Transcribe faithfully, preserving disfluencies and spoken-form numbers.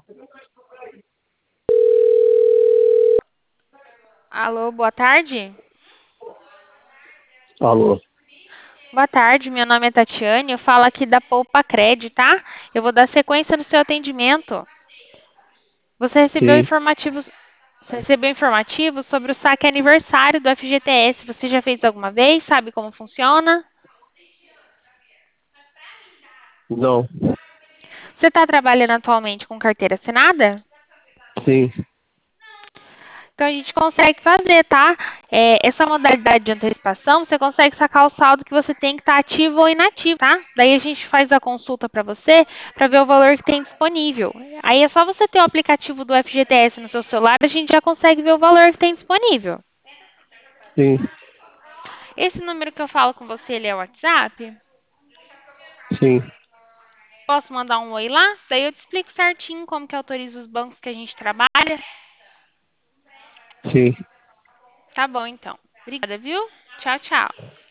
Alô, boa tarde. Alô, Boa tarde, meu nome é Tatiane, eu falo aqui da Poupa Cred, tá? Eu vou dar sequência no seu atendimento. Você recebeu sim, informativos, você recebeu informativos sobre o saque aniversário do F G T S. Você já fez alguma vez? Sabe como funciona? não, Você está trabalhando atualmente com carteira assinada? sim, Então a gente consegue fazer, tá? É, essa modalidade de antecipação, você consegue sacar o saldo que você tem que estar ativo ou inativo, tá? Daí a gente faz a consulta para você para ver o valor que tem disponível. Aí é só você ter o aplicativo do F G T S no seu celular, a gente já consegue ver o valor que tem disponível. sim, Esse número que eu falo com você, ele é o WhatsApp? sim, Posso mandar um oi lá? Daí eu te explico certinho como que autoriza os bancos que a gente trabalha. sim. Tá bom, então. Obrigada, viu? Tchau, tchau.